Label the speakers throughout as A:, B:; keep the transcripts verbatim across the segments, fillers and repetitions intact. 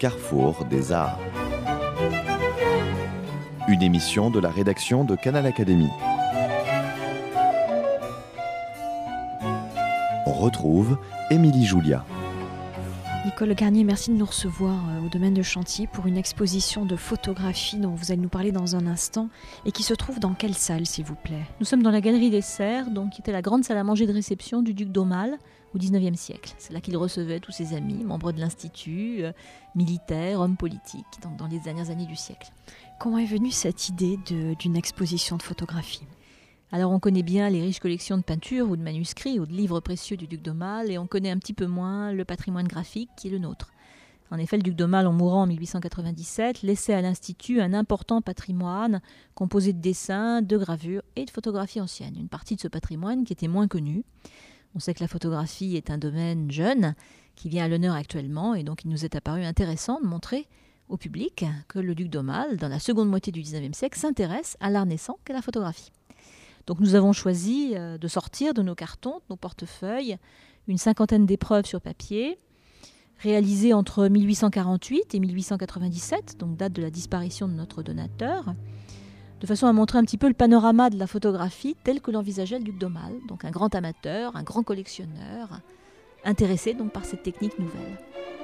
A: carrefour des arts. Une émission de la rédaction de Canal Académie. On retrouve Émilie Julia.
B: Nicole Garnier, merci de nous recevoir au domaine de Chantilly pour une exposition de photographie dont vous allez nous parler dans un instant et qui se trouve dans quelle salle, s'il vous plaît ?
C: Nous sommes dans la Galerie des Serres, donc, qui était la grande salle à manger de réception du duc d'Aumale au dix-neuvième siècle. C'est là qu'il recevait tous ses amis, membres de l'Institut, euh, militaires, hommes politiques, dans, dans les dernières années du siècle.
B: Comment est venue cette idée de, d'une exposition de photographie ?
C: Alors on connaît bien les riches collections de peintures ou de manuscrits ou de livres précieux du duc d'Aumale et on connaît un petit peu moins le patrimoine graphique qui est le nôtre. En effet, le duc d'Aumale, en mourant en mille huit cent quatre-vingt-dix-sept, laissait à l'Institut un important patrimoine composé de dessins, de gravures et de photographies anciennes. Une partie de ce patrimoine qui était moins connue. On sait que la photographie est un domaine jeune qui vient à l'honneur actuellement et donc il nous est apparu intéressant de montrer au public que le duc d'Aumale, dans la seconde moitié du dix-neuvième siècle, s'intéresse à l'art naissant qu'est la photographie. Donc nous avons choisi de sortir de nos cartons, de nos portefeuilles, une cinquantaine d'épreuves sur papier, réalisées entre mille huit cent quarante-huit et mille huit cent quatre-vingt-dix-sept, donc date de la disparition de notre donateur, de façon à montrer un petit peu le panorama de la photographie tel que l'envisageait le duc d'Aumale, donc un grand amateur, un grand collectionneur, intéressé donc par cette technique nouvelle.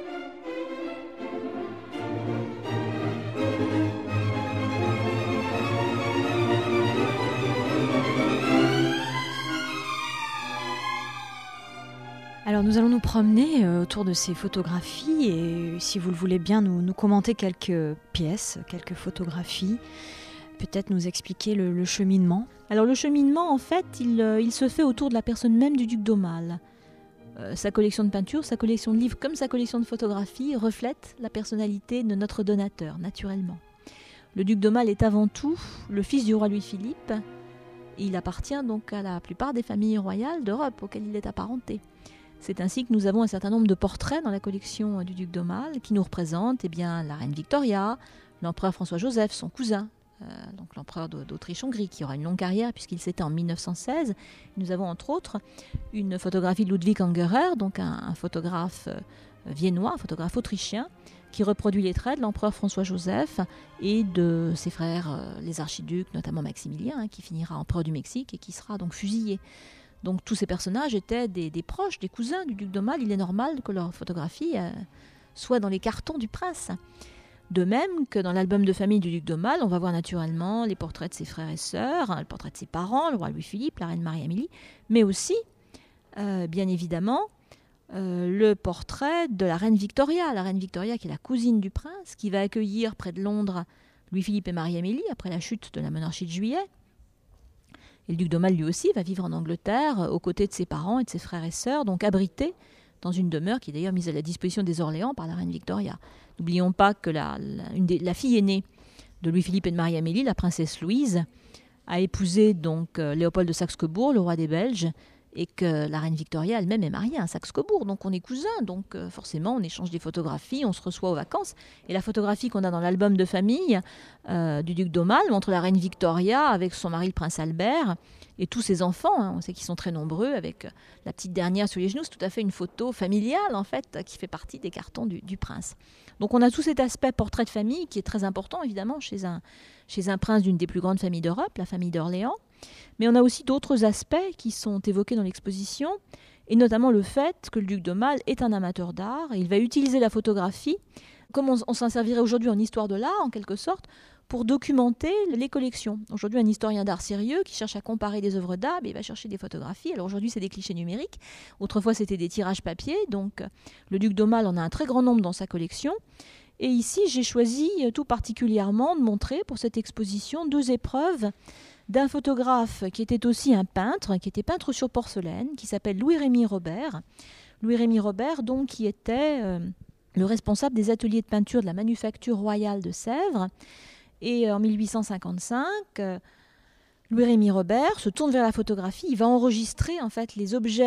B: Alors nous allons nous promener euh, autour de ces photographies et si vous le voulez bien nous, nous commenter quelques pièces, quelques photographies, peut-être nous expliquer le, le cheminement.
C: Alors le cheminement en fait il, euh, il se fait autour de la personne même du duc d'Aumale. Euh, sa collection de peintures, sa collection de livres comme sa collection de photographies reflètent la personnalité de notre donateur naturellement. Le duc d'Aumale est avant tout le fils du roi Louis-Philippe et il appartient donc à la plupart des familles royales d'Europe auxquelles il est apparenté. C'est ainsi que nous avons un certain nombre de portraits dans la collection du duc d'Aumale qui nous représentent eh bien, la reine Victoria, l'empereur François-Joseph, son cousin, euh, donc l'empereur d'Autriche-Hongrie, qui aura une longue carrière puisqu'il s'éteint en mille neuf cent seize. Nous avons entre autres une photographie de Ludwig Angerer, donc un, un photographe euh, viennois, un photographe autrichien, qui reproduit les traits de l'empereur François-Joseph et de ses frères, euh, les archiducs, notamment Maximilien, hein, qui finira empereur du Mexique et qui sera donc fusillé. Donc tous ces personnages étaient des, des proches, des cousins du duc d'Aumale. Il est normal que leur photographie euh, soit dans les cartons du prince. De même que dans l'album de famille du duc d'Aumale, on va voir naturellement les portraits de ses frères et sœurs, hein, le portrait de ses parents, le roi Louis-Philippe, la reine Marie-Amélie, mais aussi, euh, bien évidemment, euh, le portrait de la reine Victoria. La reine Victoria qui est la cousine du prince, qui va accueillir près de Londres Louis-Philippe et Marie-Amélie après la chute de la monarchie de Juillet. Et le duc d'Aumale, lui aussi, va vivre en Angleterre, aux côtés de ses parents et de ses frères et sœurs, donc abrité dans une demeure qui est d'ailleurs mise à la disposition des Orléans par la reine Victoria. N'oublions pas que la, la, une des, la fille aînée de Louis-Philippe et de Marie-Amélie, la princesse Louise, a épousé donc euh, Léopold de Saxe-Cobourg, le roi des Belges, et que la reine Victoria elle-même est mariée à un Saxe-Cobourg, donc on est cousins, donc euh, forcément on échange des photographies, on se reçoit aux vacances, et la photographie qu'on a dans l'album de famille euh, du duc d'Aumale montre la reine Victoria avec son mari le prince Albert, et tous ses enfants, hein, on sait qu'ils sont très nombreux, avec euh, la petite dernière sur les genoux, c'est tout à fait une photo familiale en fait, qui fait partie des cartons du, du prince. Donc on a tout cet aspect portrait de famille qui est très important évidemment chez un, chez un prince d'une des plus grandes familles d'Europe, la famille d'Orléans. Mais on a aussi d'autres aspects qui sont évoqués dans l'exposition, et notamment le fait que le duc d'Aumale est un amateur d'art, et il va utiliser la photographie, comme on, on s'en servirait aujourd'hui en histoire de l'art, en quelque sorte, pour documenter les collections. Aujourd'hui, un historien d'art sérieux qui cherche à comparer des œuvres d'art, il va chercher des photographies. Alors aujourd'hui, c'est des clichés numériques. Autrefois, c'était des tirages papier. Donc, le duc d'Aumale en a un très grand nombre dans sa collection. Et ici, j'ai choisi tout particulièrement de montrer pour cette exposition deux épreuves d'un photographe qui était aussi un peintre, qui était peintre sur porcelaine, qui s'appelle Louis-Rémy Robert. Louis-Rémy Robert, donc, qui était euh, le responsable des ateliers de peinture de la Manufacture royale de Sèvres. Et en mille huit cent cinquante-cinq, euh, Louis-Rémy Robert se tourne vers la photographie. Il va enregistrer en fait les objets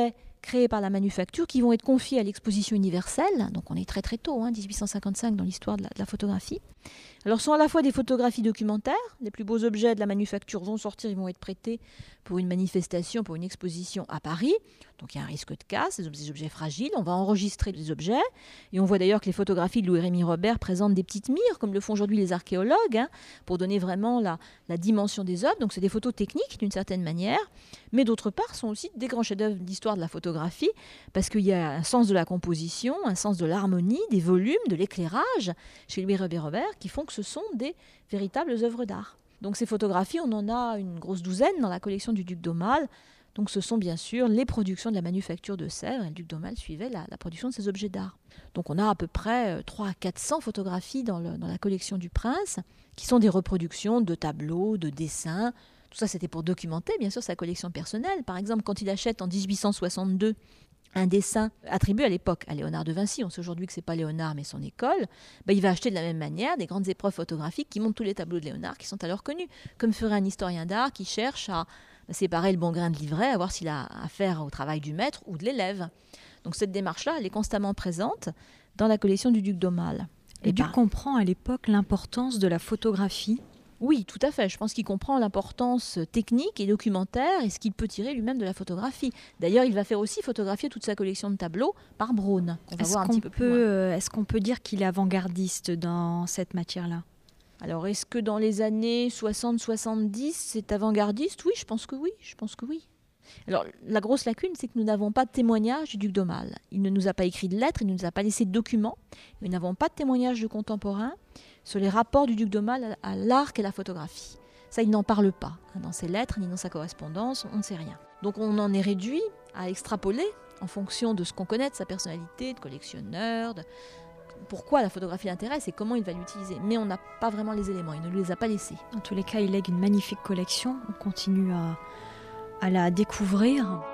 C: créés par la manufacture qui vont être confiés à l'exposition universelle. Donc on est très très tôt, hein, dix-huit cent cinquante-cinq dans l'histoire de la, de la photographie. Alors ce sont à la fois des photographies documentaires, les plus beaux objets de la manufacture vont sortir, ils vont être prêtés pour une manifestation, pour une exposition à Paris. Donc il y a un risque de casse, des objets fragiles, on va enregistrer les objets. Et on voit d'ailleurs que les photographies de Louis-Rémy Robert présentent des petites mires, comme le font aujourd'hui les archéologues, hein, pour donner vraiment la, la dimension des œuvres. Donc c'est des photos techniques d'une certaine manière, mais d'autre part sont aussi des grands chefs-d'œuvre d'histoire de la photographie, parce qu'il y a un sens de la composition, un sens de l'harmonie, des volumes, de l'éclairage chez Louis-Rémy Robert, qui font que ce sont des véritables œuvres d'art. Donc ces photographies, on en a une grosse douzaine dans la collection du duc d'Aumale. Donc ce sont bien sûr les productions de la manufacture de Sèvres, et le duc d'Aumale suivait la, la production de ces objets d'art. Donc on a à peu près trois à quatre cents photographies dans, le, dans la collection du prince, qui sont des reproductions de tableaux, de dessins. Tout ça, c'était pour documenter, bien sûr, sa collection personnelle. Par exemple, quand il achète en dix-huit cent soixante-deux un dessin attribué à l'époque à Léonard de Vinci, on sait aujourd'hui que ce n'est pas Léonard mais son école, ben, il va acheter de la même manière des grandes épreuves photographiques qui montrent tous les tableaux de Léonard qui sont alors connus, comme ferait un historien d'art qui cherche à séparer le bon grain de l'ivraie, à voir s'il a affaire au travail du maître ou de l'élève. Donc cette démarche-là, elle est constamment présente dans la collection du duc d'Aumale.
B: Le duc comprend à l'époque l'importance de la photographie.
C: Oui, tout à fait. Je pense qu'il comprend l'importance technique et documentaire et ce qu'il peut tirer lui-même de la photographie. D'ailleurs, il va faire aussi photographier toute sa collection de tableaux par Braun, qu'on va
B: est-ce
C: voir un
B: qu'on
C: petit peu
B: peut,
C: plus loin.
B: euh, Est-ce qu'on peut dire qu'il est avant-gardiste dans cette matière-là ?
C: Alors, est-ce que dans les années soixante soixante-dix, c'est avant-gardiste ? Oui, je pense que oui. Je pense que oui. Alors, la grosse lacune, c'est que nous n'avons pas de témoignage du duc d'Aumale. Il ne nous a pas écrit de lettres, il ne nous a pas laissé de documents. Nous n'avons pas de témoignage de contemporains sur les rapports du duc d'Aumale à l'art et la photographie. Ça, il n'en parle pas. Dans ses lettres, ni dans sa correspondance, on ne sait rien. Donc on en est réduit à extrapoler en fonction de ce qu'on connaît de sa personnalité, de collectionneur, de pourquoi la photographie l'intéresse et comment il va l'utiliser. Mais on n'a pas vraiment les éléments, il ne nous les a pas laissés.
B: En tous les cas, il lègue une magnifique collection. On continue à, à la découvrir.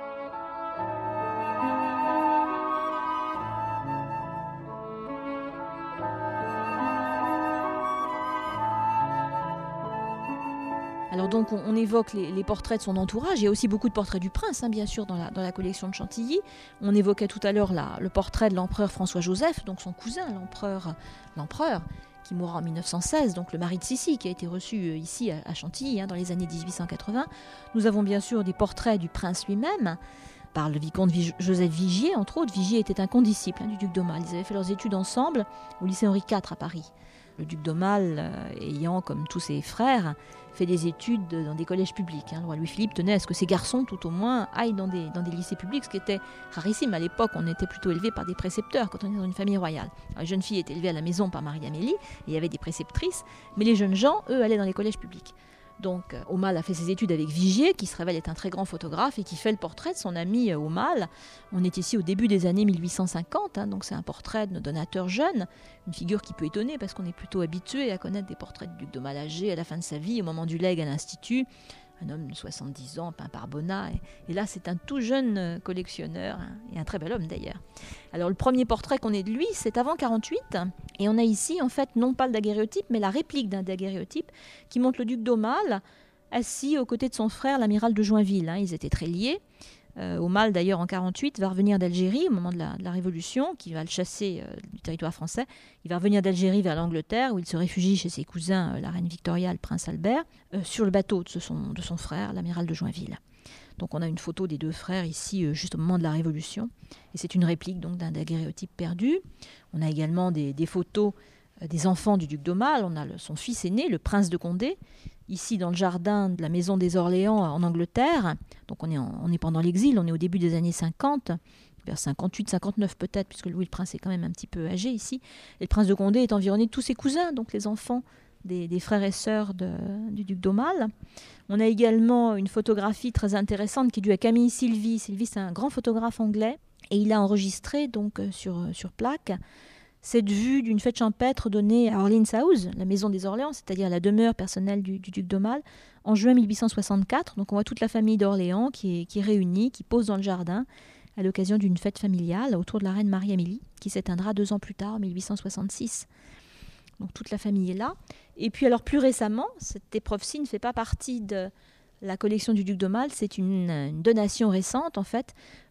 C: Alors donc on, on évoque les, les portraits de son entourage, il y a aussi beaucoup de portraits du prince, hein, bien sûr, dans la, dans la collection de Chantilly. On évoquait tout à l'heure la, le portrait de l'empereur François-Joseph, donc son cousin, l'empereur, l'empereur, qui mourra en mille neuf cent seize, donc le mari de Sissi, qui a été reçu ici à, à Chantilly, hein, dans les années dix-huit cent quatre-vingts. Nous avons bien sûr des portraits du prince lui-même, par le vicomte Joseph Vigier, entre autres. Vigier était un condisciple hein, du duc d'Aumale. Ils avaient fait leurs études ensemble au lycée Henri quatre à Paris. Le duc d'Aumale, euh, ayant, comme tous ses frères, fait des études dans des collèges publics. Hein. Le roi Louis-Philippe tenait à ce que ses garçons, tout au moins, aillent dans des, dans des lycées publics, ce qui était rarissime. À l'époque, on était plutôt élevé par des précepteurs quand on était dans une famille royale. Alors, les jeunes filles étaient élevées à la maison par Marie-Amélie, et il y avait des préceptrices, mais les jeunes gens, eux, allaient dans les collèges publics. Donc Aumale a fait ses études avec Vigier, qui se révèle être un très grand photographe et qui fait le portrait de son ami Aumale. On est ici au début des années mille huit cent cinquante, hein, donc c'est un portrait de donateur jeune, une figure qui peut étonner parce qu'on est plutôt habitué à connaître des portraits du duc d'Aumale âgé à la fin de sa vie, au moment du legs à l'Institut. Un homme de soixante-dix ans, peint par Bonnat. Et, et là, c'est un tout jeune collectionneur, hein, et un très bel homme d'ailleurs. Alors, le premier portrait qu'on ait de lui, c'est avant quarante-huit. Et on a ici, en fait, non pas le daguerréotype, mais la réplique d'un daguerréotype qui montre le duc d'Aumale assis aux côtés de son frère, l'amiral de Joinville. Hein, ils étaient très liés. Euh, Aumale, d'ailleurs, en quarante-huit, va revenir d'Algérie au moment de la, de la Révolution, qui va le chasser euh, du territoire français. Il va revenir d'Algérie vers l'Angleterre, où il se réfugie chez ses cousins, euh, la reine Victoria et le prince Albert, euh, sur le bateau de son, de son frère, l'amiral de Joinville. Donc on a une photo des deux frères ici, euh, juste au moment de la Révolution. Et c'est une réplique donc d'un daguerréotype perdu. On a également des, des photos euh, des enfants du duc d'Aumale. On a le, son fils aîné, le prince de Condé, ici dans le jardin de la maison des Orléans en Angleterre. Donc on est, en, on est pendant l'exil, on est au début des années cinquante, vers cinquante-huit cinquante-neuf peut-être, puisque Louis le Prince est quand même un petit peu âgé ici. Et le prince de Condé est environné de tous ses cousins, donc les enfants des, des frères et sœurs de, du duc d'Aumale. On a également une photographie très intéressante qui est due à Camille Sylvie. Sylvie, c'est un grand photographe anglais, et il a enregistré donc sur, sur plaque cette vue d'une fête champêtre donnée à Orleans House, la maison des Orléans, c'est-à-dire la demeure personnelle du, du duc d'Aumale, en juin mille huit cent soixante-quatre. Donc on voit toute la famille d'Orléans qui est, qui est réunie, qui pose dans le jardin à l'occasion d'une fête familiale autour de la reine Marie-Amélie, qui s'éteindra deux ans plus tard, en mille huit cent soixante-six. Donc toute la famille est là. Et puis alors plus récemment, cette épreuve-ci ne fait pas partie de la collection du duc d'Aumale, c'est une, une donation récente en fait,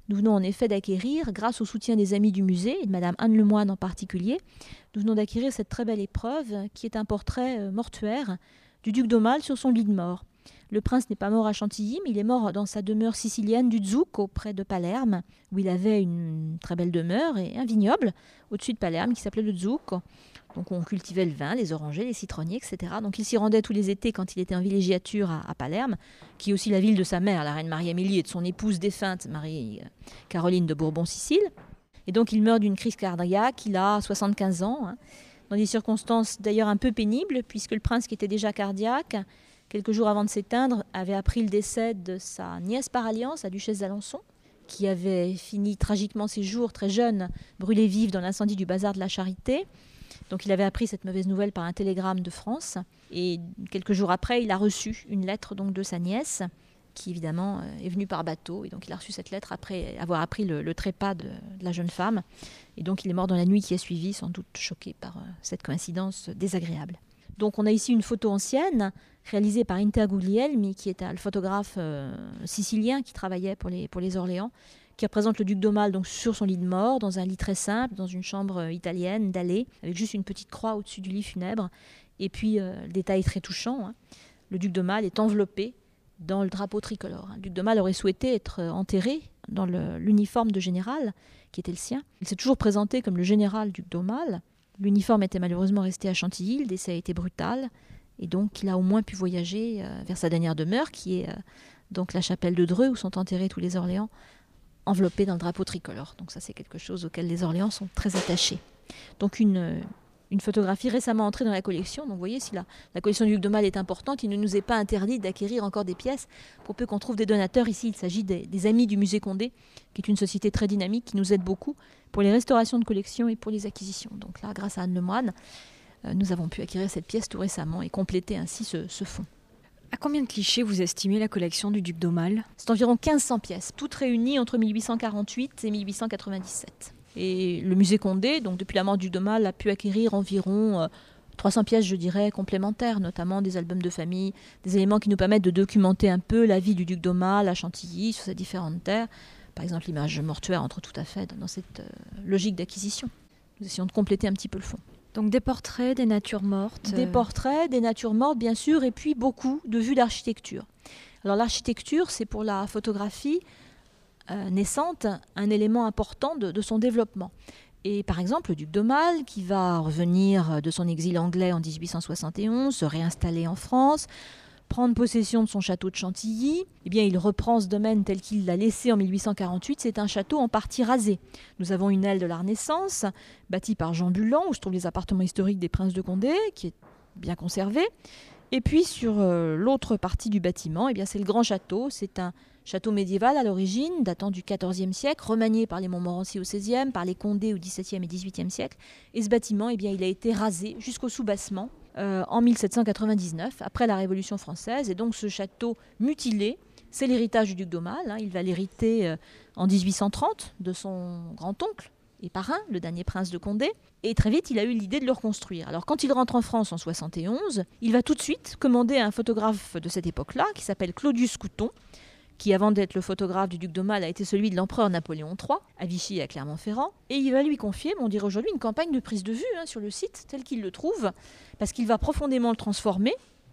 C: Nous venons en effet d'acquérir, grâce au soutien des amis du musée, et de Madame Anne Lemoine en particulier, nous venons d'acquérir cette très belle épreuve qui est un portrait mortuaire du duc d'Aumale sur son lit de mort. Le prince n'est pas mort à Chantilly, mais il est mort dans sa demeure sicilienne du Zucco, près de Palerme, où il avait une très belle demeure et un vignoble au-dessus de Palerme qui s'appelait le Zucco. Donc on cultivait le vin, les orangers, les citronniers, et cetera. Donc il s'y rendait tous les étés quand il était en villégiature à, à Palerme, qui est aussi la ville de sa mère, la reine Marie-Amélie, et de son épouse défunte, Marie-Caroline de Bourbon-Sicile. Et donc il meurt d'une crise cardiaque, il a soixante-quinze ans, hein, dans des circonstances d'ailleurs un peu pénibles, puisque le prince qui était déjà cardiaque, quelques jours avant de s'éteindre, avait appris le décès de sa nièce par alliance, la duchesse d'Alençon, qui avait fini tragiquement ses jours, très jeune, brûlée vive dans l'incendie du bazar de la Charité. Donc il avait appris cette mauvaise nouvelle par un télégramme de France. Et quelques jours après, il a reçu une lettre donc, de sa nièce, qui évidemment est venue par bateau. Et donc il a reçu cette lettre après avoir appris le, le trépas de, de la jeune femme. Et donc il est mort dans la nuit qui a suivi, sans doute choqué par euh, cette coïncidence désagréable. Donc on a ici une photo ancienne, réalisée par Inter Guglielmi, qui est un, le photographe euh, sicilien qui travaillait pour les, pour les Orléans, qui représente le duc d'Aumale donc sur son lit de mort, dans un lit très simple, dans une chambre italienne, dallée, avec juste une petite croix au-dessus du lit funèbre. Et puis, euh, le détail très touchant, hein, le duc d'Aumale est enveloppé dans le drapeau tricolore. Le duc d'Aumale aurait souhaité être enterré dans le, l'uniforme de général, qui était le sien. Il s'est toujours présenté comme le général duc d'Aumale. L'uniforme était malheureusement resté à Chantilly, le décès a été brutal, et donc il a au moins pu voyager euh, vers sa dernière demeure, qui est euh, donc la chapelle de Dreux, où sont enterrés tous les Orléans, enveloppé dans le drapeau tricolore. Donc ça, c'est quelque chose auquel les Orléans sont très attachés. Donc une, une photographie récemment entrée dans la collection. Donc vous voyez, si la, la collection du duc d'Aumale est importante, il ne nous est pas interdit d'acquérir encore des pièces pour peu qu'on trouve des donateurs. Ici, il s'agit des, des amis du musée Condé, qui est une société très dynamique qui nous aide beaucoup pour les restaurations de collections et pour les acquisitions. Donc là, grâce à Anne Lemoine, euh, nous avons pu acquérir cette pièce tout récemment et compléter ainsi ce, ce fonds.
B: À combien de clichés vous estimez la collection du duc d'Aumale ?
C: C'est environ quinze cents pièces, toutes réunies entre mille huit cent quarante-huit et mille huit cent quatre-vingt-dix-sept. Et le musée Condé, donc depuis la mort du duc d'Aumale, a pu acquérir environ euh, trois cents pièces, je dirais, complémentaires, notamment des albums de famille, des éléments qui nous permettent de documenter un peu la vie du duc d'Aumale à Chantilly, sur ses différentes terres. Par exemple, l'image mortuaire entre tout à fait dans cette euh, logique d'acquisition. Nous essayons de compléter un petit peu le fond.
B: Donc des portraits, des natures mortes.
C: Des portraits, des natures mortes, bien sûr, et puis beaucoup de vues d'architecture. Alors l'architecture, c'est pour la photographie euh, naissante un élément important de, de son développement. Et par exemple, le duc d'Aumale, qui va revenir de son exil anglais en dix-huit cent soixante et onze, se réinstaller en France, prendre possession de son château de Chantilly, eh bien, il reprend ce domaine tel qu'il l'a laissé en mille huit cent quarante-huit. C'est un château en partie rasé. Nous avons une aile de la Renaissance, bâtie par Jean Bulan, où se trouvent les appartements historiques des princes de Condé, qui est bien conservé. Et puis, sur euh, l'autre partie du bâtiment, eh bien, c'est le grand château. C'est un château médiéval à l'origine, datant du quatorzième siècle, remanié par les Montmorency au seizième, par les Condé au dix-septième et dix-huitième siècle. Et ce bâtiment, eh bien, il a été rasé jusqu'au soubassement, Euh, en mille sept cent quatre-vingt-dix-neuf, après la Révolution française. Et donc ce château mutilé, c'est l'héritage du duc d'Aumale. Hein. Il va l'hériter euh, en dix-huit cent trente de son grand-oncle et parrain, le dernier prince de Condé. Et très vite, il a eu l'idée de le reconstruire. Alors quand il rentre en France en soixante et onze, il va tout de suite commander à un photographe de cette époque-là, qui s'appelle Claudius Couton, qui avant d'être le photographe du duc d'Aumale a été celui de l'empereur Napoléon trois, à Vichy et à Clermont-Ferrand. Et il va lui confier, on dirait aujourd'hui, une campagne de prise de vue hein, sur le site, tel qu'il le trouve, parce qu'il va profondément le transformer.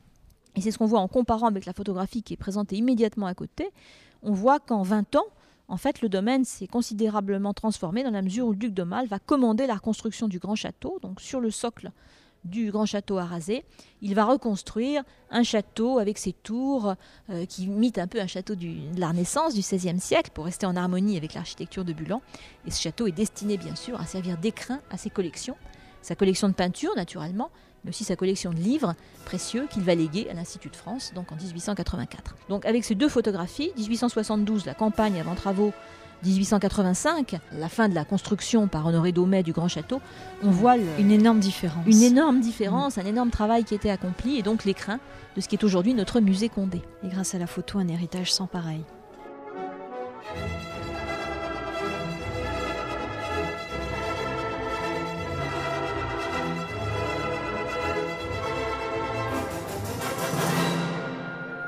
C: Et c'est ce qu'on voit en comparant avec la photographie qui est présentée immédiatement à côté. On voit qu'en vingt ans, en fait, le domaine s'est considérablement transformé dans la mesure où le duc d'Aumale va commander la reconstruction du grand château, donc sur le socle du grand château à raser. Il va reconstruire un château avec ses tours euh, qui imitent un peu un château du, de la Renaissance du seizième siècle pour rester en harmonie avec l'architecture de Bulan. Et ce château est destiné bien sûr à servir d'écrin à ses collections, sa collection de peintures naturellement, mais aussi sa collection de livres précieux qu'il va léguer à l'Institut de France donc en dix-huit cent quatre-vingt-quatre. Donc avec ces deux photographies, dix-huit cent soixante-douze, la campagne avant travaux, dix-huit cent quatre-vingt-cinq, la fin de la construction par Honoré Daumet du Grand Château, on voit le,
B: une énorme différence.
C: Une énorme différence, mmh. un énorme travail qui était accompli et donc l'écrin de ce qui est aujourd'hui notre musée Condé.
B: Et grâce à la photo, un héritage sans pareil.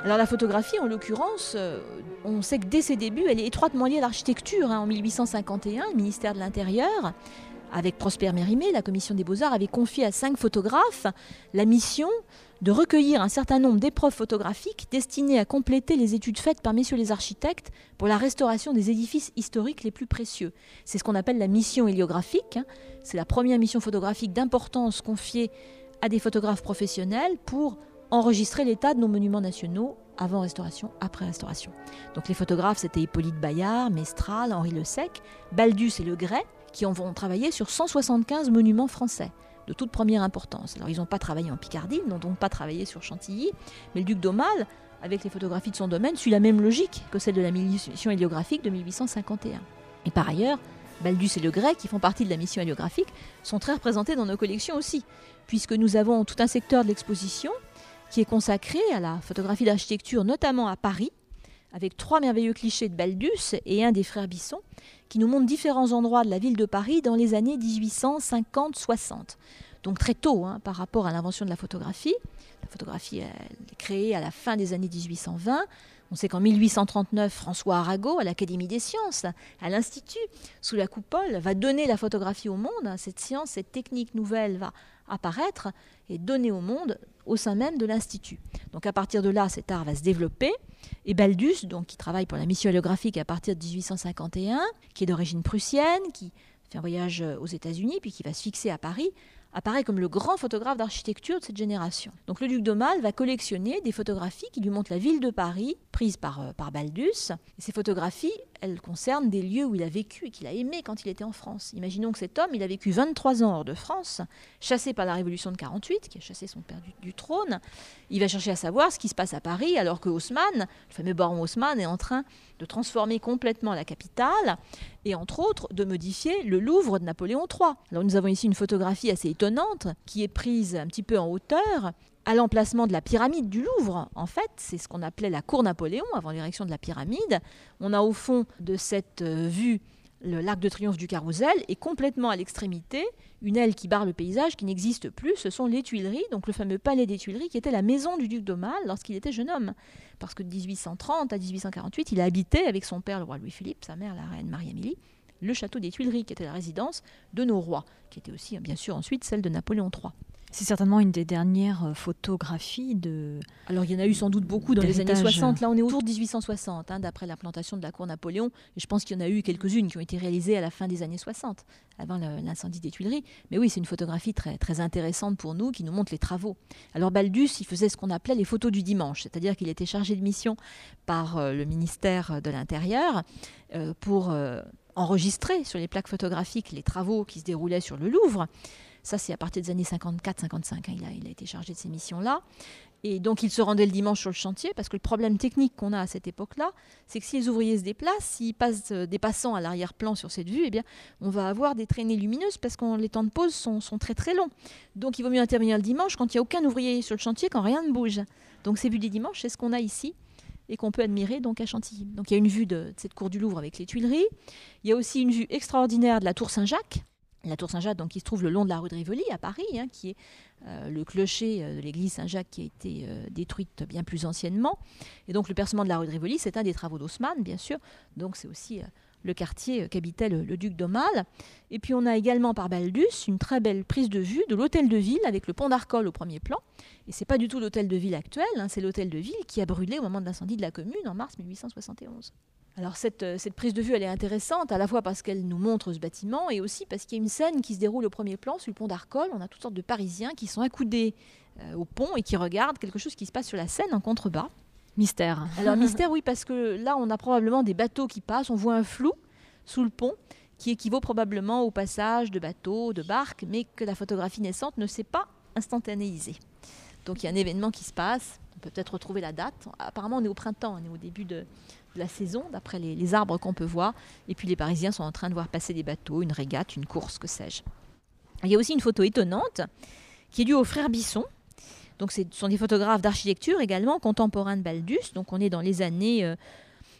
C: Alors la photographie, en l'occurrence, euh, on sait que dès ses débuts, elle est étroitement liée à l'architecture. Hein. En mille huit cent cinquante et un, le ministère de l'Intérieur, avec Prosper Mérimée, la commission des Beaux-Arts, avait confié à cinq photographes la mission de recueillir un certain nombre d'épreuves photographiques destinées à compléter les études faites par messieurs les architectes pour la restauration des édifices historiques les plus précieux. C'est ce qu'on appelle la mission héliographique. Hein. C'est la première mission photographique d'importance confiée à des photographes professionnels pour enregistrer l'état de nos monuments nationaux avant restauration, après restauration. Donc les photographes, c'était Hippolyte Bayard, Mestral, Henri Le Sec, Baldus et Le Gray, qui ont travaillé sur cent soixante-quinze monuments français de toute première importance. Alors ils n'ont pas travaillé en Picardie, ils n'ont donc pas travaillé sur Chantilly, mais le duc d'Aumale, avec les photographies de son domaine, suit la même logique que celle de la mission héliographique de mille huit cent cinquante et un. Et par ailleurs, Baldus et Le Gray, qui font partie de la mission héliographique, sont très représentés dans nos collections aussi, puisque nous avons tout un secteur de l'exposition qui est consacré à la photographie d'architecture, notamment à Paris, avec trois merveilleux clichés de Baldus et un des frères Bisson, qui nous montrent différents endroits de la ville de Paris dans les années dix-huit cent cinquante soixante. Donc très tôt hein, par rapport à l'invention de la photographie. La photographie elle, est créée à la fin des années dix-huit cent vingt. On sait qu'en mille huit cent trente-neuf, François Arago, à l'Académie des sciences, à l'Institut, sous la coupole, va donner la photographie au monde. Cette science, cette technique nouvelle va apparaître et donner au monde au sein même de l'Institut. Donc à partir de là, cet art va se développer. Et Baldus, donc, qui travaille pour la mission héliographique à partir de dix-huit cent cinquante et un, qui est d'origine prussienne, qui fait un voyage aux États-Unis, puis qui va se fixer à Paris, apparaît comme le grand photographe d'architecture de cette génération. Donc le duc d'Aumale va collectionner des photographies qui lui montrent la ville de Paris, prises par, euh, par Baldus. Et ces photographies, elles concernent des lieux où il a vécu et qu'il a aimé quand il était en France. Imaginons que cet homme, il a vécu vingt-trois ans hors de France, chassé par la Révolution de quarante-huit, qui a chassé son père du, du trône. Il va chercher à savoir ce qui se passe à Paris, alors que Haussmann, le fameux baron Haussmann, est en train de transformer complètement la capitale et, entre autres, de modifier le Louvre de Napoléon trois. Alors nous avons ici une photographie assez étonnante qui est prise un petit peu en hauteur, à l'emplacement de la pyramide du Louvre. En fait, c'est ce qu'on appelait la cour Napoléon, avant l'érection de la pyramide. On a au fond de cette euh, vue le l'arc de triomphe du Carrousel et complètement à l'extrémité, une aile qui barre le paysage qui n'existe plus, ce sont les Tuileries, donc le fameux palais des Tuileries qui était la maison du duc d'Aumale lorsqu'il était jeune homme. Parce que de dix-huit cent trente à dix-huit cent quarante-huit, il a habité avec son père, le roi Louis-Philippe, sa mère, la reine Marie-Amélie, le château des Tuileries, qui était la résidence de nos rois, qui était aussi, bien sûr, ensuite celle de Napoléon trois.
B: C'est certainement une des dernières photographies de...
C: Alors il y en a eu sans doute beaucoup dans les années soixante. Là on est autour de dix-huit cent soixante, hein, d'après l'implantation de la cour Napoléon. Et je pense qu'il y en a eu quelques-unes qui ont été réalisées à la fin des années soixante, avant le, l'incendie des Tuileries. Mais oui, c'est une photographie très, très intéressante pour nous, qui nous montre les travaux. Alors Baldus, il faisait ce qu'on appelait les photos du dimanche, c'est-à-dire qu'il était chargé de mission par euh, le ministère de l'Intérieur euh, pour euh, enregistrer sur les plaques photographiques les travaux qui se déroulaient sur le Louvre. Ça, c'est à partir des années cinquante-quatre cinquante-cinq. Hein, il, a, il a été chargé de ces missions-là. Et donc, il se rendait le dimanche sur le chantier, parce que le problème technique qu'on a à cette époque-là, c'est que si les ouvriers se déplacent, s'ils passent des passants à l'arrière-plan sur cette vue, eh bien, on va avoir des traînées lumineuses, parce que les temps de pause sont, sont très très longs. Donc, il vaut mieux intervenir le dimanche quand il n'y a aucun ouvrier sur le chantier, quand rien ne bouge. Donc, ces vues du dimanche, c'est ce qu'on a ici, et qu'on peut admirer donc à Chantilly. Donc, il y a une vue de, de cette cour du Louvre avec les Tuileries. Il y a aussi une vue extraordinaire de la tour Saint-Jacques. La tour Saint-Jacques, donc, qui se trouve le long de la rue de Rivoli, à Paris, hein, qui est euh, le clocher euh, de l'église Saint-Jacques qui a été euh, détruite bien plus anciennement. Et donc, le percement de la rue de Rivoli, c'est un des travaux d'Haussmann, bien sûr. Donc, c'est aussi euh, le quartier euh, qu'habitait le, le duc d'Aumale. Et puis, on a également, par Baldus, une très belle prise de vue de l'hôtel de ville avec le pont d'Arcole au premier plan. Et ce n'est pas du tout l'hôtel de ville actuel, hein, c'est l'hôtel de ville qui a brûlé au moment de l'incendie de la commune en mars mille huit cent soixante et onze. Alors cette, cette prise de vue, elle est intéressante, à la fois parce qu'elle nous montre ce bâtiment et aussi parce qu'il y a une scène qui se déroule au premier plan sur le pont d'Arcole. On a toutes sortes de Parisiens qui sont accoudés euh, au pont et qui regardent quelque chose qui se passe sur la Seine en contrebas.
B: Mystère.
C: Alors mystère, oui, parce que là, on a probablement des bateaux qui passent, on voit un flou sous le pont qui équivaut probablement au passage de bateaux, de barques, mais que la photographie naissante ne s'est pas instantanéisée. Donc il y a un événement qui se passe, on peut peut-être retrouver la date. Apparemment, on est au printemps, on est au début de... la saison, d'après les, les arbres qu'on peut voir. Et puis les Parisiens sont en train de voir passer des bateaux, une régate, une course, que sais-je. Il y a aussi une photo étonnante qui est due aux frères Bisson. Donc ce sont des photographes d'architecture également, contemporains de Baldus. Donc on est dans les années euh,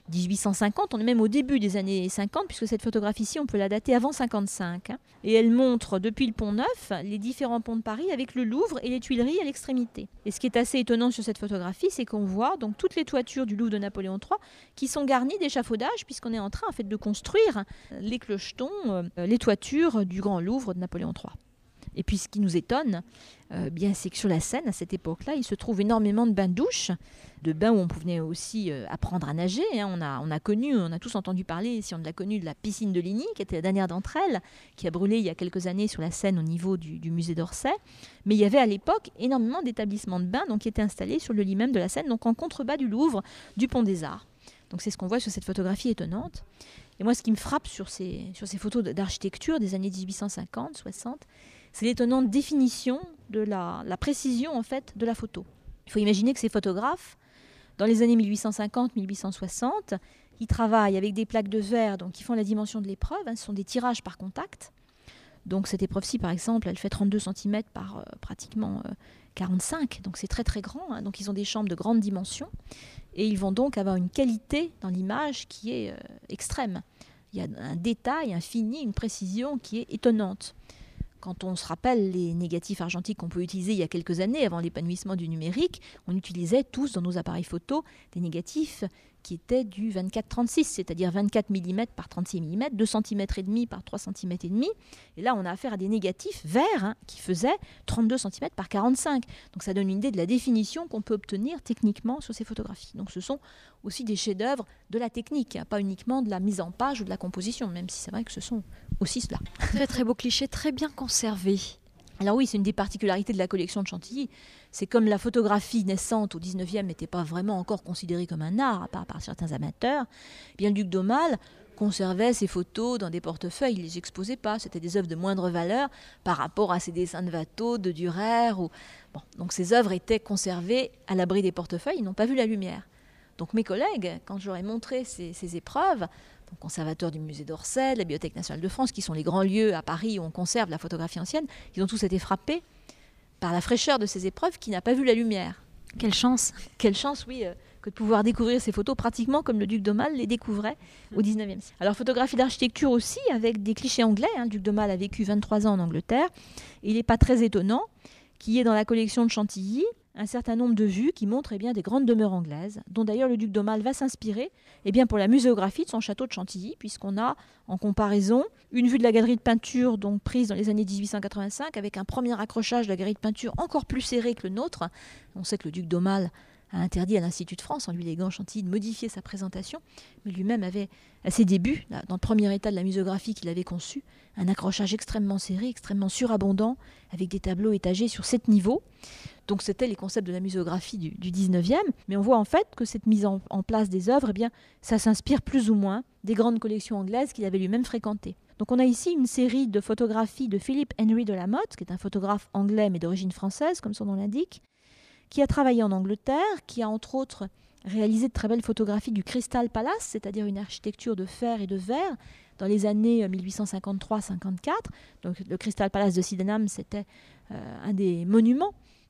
C: dix-huit cent cinquante, on est même au début des années cinquante, puisque cette photographie-ci, on peut la dater avant cinquante-cinq. Hein. Et elle montre, depuis le Pont Neuf, les différents ponts de Paris avec le Louvre et les Tuileries à l'extrémité. Et ce qui est assez étonnant sur cette photographie, c'est qu'on voit donc toutes les toitures du Louvre de Napoléon trois qui sont garnies d'échafaudages, puisqu'on est en train en fait, de construire les clochetons, euh, les toitures du Grand Louvre de Napoléon trois. Et puis ce qui nous étonne, euh, bien, c'est que sur la Seine, à cette époque-là, il se trouve énormément de bains-douches, de bains où on pouvait aussi euh, apprendre à nager. Hein. On, a, on a connu, on a tous entendu parler, si on l'a connu, de la piscine de Ligny, qui était la dernière d'entre elles, qui a brûlé il y a quelques années sur la Seine au niveau du, du musée d'Orsay. Mais il y avait à l'époque énormément d'établissements de bains donc, qui étaient installés sur le lit même de la Seine, donc en contrebas du Louvre, du Pont des Arts. Donc c'est ce qu'on voit sur cette photographie étonnante. Et moi, ce qui me frappe sur ces, sur ces photos d'architecture des années dix-huit cent cinquante, soixante, c'est l'étonnante définition de la, la précision en fait, de la photo. Il faut imaginer que ces photographes, dans les années mille huit cent cinquante mille huit cent soixante, ils travaillent avec des plaques de verre donc, qui font la dimension de l'épreuve. Hein, ce sont des tirages par contact. Donc cette épreuve-ci, par exemple, elle fait trente-deux centimètres par euh, pratiquement euh, quarante-cinq. Donc c'est très très grand. Hein, donc ils ont des chambres de grande dimension. Et ils vont donc avoir une qualité dans l'image qui est euh, extrême. Il y a un détail infini, une précision qui est étonnante. Quand on se rappelle les négatifs argentiques qu'on peut utiliser il y a quelques années, avant l'épanouissement du numérique, on utilisait tous dans nos appareils photo des négatifs qui étaient du vingt-quatre trente-six, c'est-à-dire vingt-quatre millimètres par trente-six millimètres, deux centimètres et demi par trois centimètres et demi. Et là, on a affaire à des négatifs verts hein, qui faisaient trente-deux centimètres par quarante-cinq. Donc ça donne une idée de la définition qu'on peut obtenir techniquement sur ces photographies. Donc ce sont aussi des chefs-d'œuvre de la technique, hein, pas uniquement de la mise en page ou de la composition, même si c'est vrai que ce sont aussi cela.
B: Très très beau cliché, très bien conservé.
C: Alors oui, c'est une des particularités de la collection de Chantilly. C'est comme la photographie naissante au dix-neuvième n'était pas vraiment encore considérée comme un art, à part par certains amateurs, eh bien le duc d'Aumale conservait ses photos dans des portefeuilles, il ne les exposait pas, c'était des œuvres de moindre valeur par rapport à ses dessins de Watteau, de Dürer. Ou... Bon, donc ces œuvres étaient conservées à l'abri des portefeuilles, ils n'ont pas vu la lumière. Donc mes collègues, quand je leur ai montré ces, ces épreuves, donc conservateurs du musée d'Orsay, de la Bibliothèque nationale de France, qui sont les grands lieux à Paris où on conserve la photographie ancienne, ils ont tous été frappés par la fraîcheur de ces épreuves qui n'a pas vu la lumière.
B: Quelle chance.
C: Quelle chance, oui, euh, que de pouvoir découvrir ces photos pratiquement comme le duc d'Aumale les découvrait au dix-neuvième siècle. Alors photographie d'architecture aussi, avec des clichés anglais. Hein, le duc d'Aumale a vécu vingt-trois ans en Angleterre. Et il n'est pas très étonnant qu'il y ait dans la collection de Chantilly un certain nombre de vues qui montrent eh bien, des grandes demeures anglaises, dont d'ailleurs le duc d'Aumale va s'inspirer eh bien, pour la muséographie de son château de Chantilly, puisqu'on a en comparaison une vue de la galerie de peinture donc, prise dans les années dix-huit cent quatre-vingt-cinq, avec un premier accrochage de la galerie de peinture encore plus serré que le nôtre. On sait que le duc d'Aumale a interdit à l'Institut de France, en lui léguant Chantilly, de modifier sa présentation, mais lui-même avait, à ses débuts, là, dans le premier état de la muséographie qu'il avait conçu, un accrochage extrêmement serré, extrêmement surabondant, avec des tableaux étagés sur sept niveaux. Donc c'était les concepts de la muséographie du, du dix-neuvième, mais on voit en fait que cette mise en, en place des œuvres, eh bien, ça s'inspire plus ou moins des grandes collections anglaises qu'il avait lui-même fréquentées. Donc on a ici une série de photographies de Philip Henry de la Motte, qui est un photographe anglais mais d'origine française, comme son nom l'indique, qui a travaillé en Angleterre, qui a entre autres réalisé de très belles photographies du Crystal Palace, c'est-à-dire une architecture de fer et de verre, dans les années mille huit cent cinquante-trois cinquante-quatre. Donc le Crystal Palace de Sydenham, c'était euh, un des monuments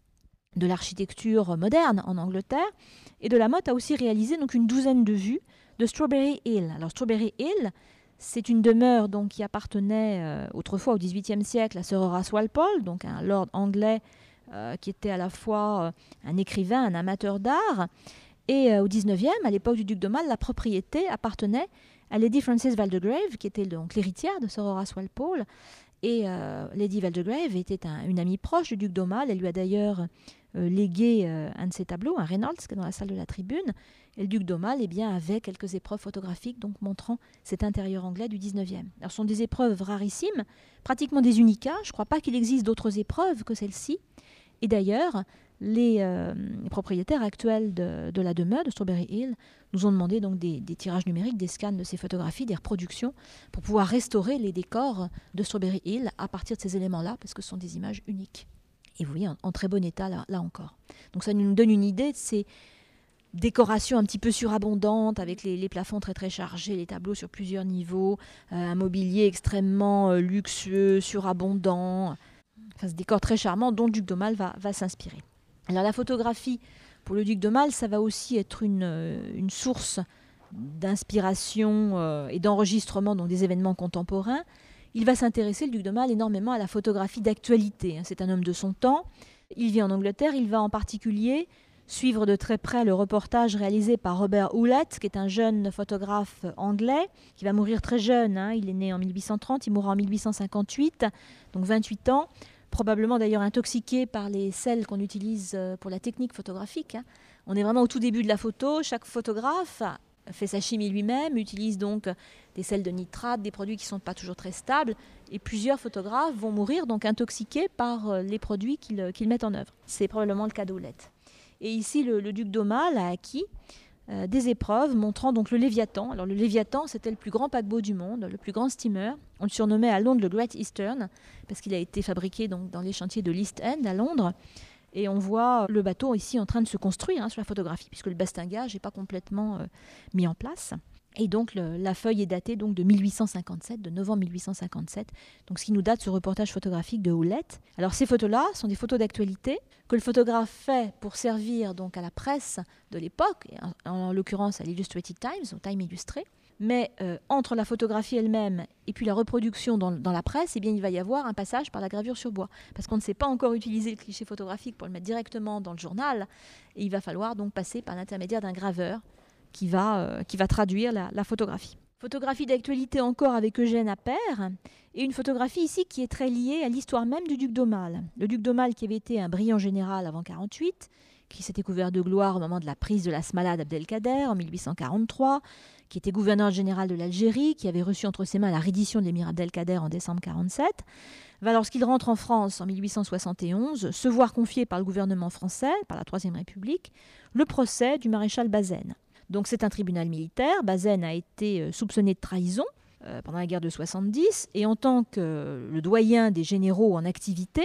C: de l'architecture moderne en Angleterre. Et de la Motte a aussi réalisé donc, une douzaine de vues de Strawberry Hill. Alors Strawberry Hill, c'est une demeure donc, qui appartenait euh, autrefois au dix-huitième siècle à Sir Horace Walpole, donc un lord anglais euh, qui était à la fois euh, un écrivain, un amateur d'art. Et euh, au dix-neuvième, à l'époque du duc d'Aumale, la propriété appartenait à Lady Frances Waldegrave, qui était donc l'héritière de Sir Horace Walpole. Et euh, Lady Waldegrave était un, une amie proche du duc d'Aumale. Elle lui a d'ailleurs euh, légué euh, un de ses tableaux, un Reynolds, qui est dans la salle de la tribune. Et le duc d'Aumale eh bien, avait quelques épreuves photographiques donc montrant cet intérieur anglais du dix-neuvième. Alors, ce sont des épreuves rarissimes, pratiquement des unicats. Je ne crois pas qu'il existe d'autres épreuves que celle-ci. Et d'ailleurs, les, euh, les propriétaires actuels de, de la demeure de Strawberry Hill nous ont demandé donc des, des tirages numériques, des scans de ces photographies, des reproductions, pour pouvoir restaurer les décors de Strawberry Hill à partir de ces éléments-là, parce que ce sont des images uniques. Et vous voyez, en, en très bon état, là, là encore. Donc ça nous donne une idée de ces décorations un petit peu surabondantes, avec les, les plafonds très très chargés, les tableaux sur plusieurs niveaux, euh, un mobilier extrêmement euh, luxueux, surabondant, enfin ce décor très charmant dont le duc d'Aumale va, va s'inspirer. Alors la photographie, pour le duc d'Aumale, ça va aussi être une, une source d'inspiration euh, et d'enregistrement donc des événements contemporains, il va s'intéresser, le duc d'Aumale, énormément à la photographie d'actualité. C'est un homme de son temps. Il vit en Angleterre. Il va en particulier suivre de très près le reportage réalisé par Robert Hewlett, qui est un jeune photographe anglais, qui va mourir très jeune. Hein. Il est né en mille huit cent trente, il mourra en mille huit cent cinquante-huit, donc vingt-huit ans, probablement d'ailleurs intoxiqué par les sels qu'on utilise pour la technique photographique. Hein. On est vraiment au tout début de la photo. Chaque photographe fait sa chimie lui-même, utilise donc des sels de nitrate, des produits qui ne sont pas toujours très stables, et plusieurs photographes vont mourir donc intoxiqués par les produits qu'ils, qu'ils mettent en œuvre. C'est probablement le cas d'Hewlett. Et ici, le, le duc d'Aumale a acquis euh, des épreuves montrant donc le Léviathan. Alors le Léviathan, c'était le plus grand paquebot du monde, le plus grand steamer. On le surnommait à Londres le Great Eastern, parce qu'il a été fabriqué donc, dans les chantiers de l'East End à Londres. Et on voit le bateau ici en train de se construire hein, sur la photographie, puisque le bastingage n'est pas complètement euh, mis en place. Et donc le, la feuille est datée donc de mille huit cent cinquante-sept, de novembre mille huit cent cinquante-sept, donc ce qui nous date ce reportage photographique de Hewlett. Alors ces photos-là sont des photos d'actualité que le photographe fait pour servir donc à la presse de l'époque, en, en l'occurrence à l'Illustrated Times, au Time illustré. Mais euh, entre la photographie elle-même et puis la reproduction dans, dans la presse, eh bien, il va y avoir un passage par la gravure sur bois. Parce qu'on ne sait pas encore utiliser le cliché photographique pour le mettre directement dans le journal. Et il va falloir donc passer par l'intermédiaire d'un graveur qui va, euh, qui va traduire la, la photographie. Photographie d'actualité encore avec Eugène Appert. Et une photographie ici qui est très liée à l'histoire même du duc d'Aumale. Le duc d'Aumale qui avait été un brillant général avant quarante-huit, qui s'était couvert de gloire au moment de la prise de la Smala d'Abdelkader en mille huit cent quarante-trois, qui était gouverneur général de l'Algérie, qui avait reçu entre ses mains la reddition de l'émir Abdelkader en décembre quarante-sept, va, lorsqu'il rentre en France en mille huit cent soixante et onze, se voir confier par le gouvernement français, par la Troisième République, le procès du maréchal Bazaine. Donc c'est un tribunal militaire. Bazaine a été soupçonné de trahison euh, pendant la guerre de soixante-dix, et en tant que le doyen des généraux en activité,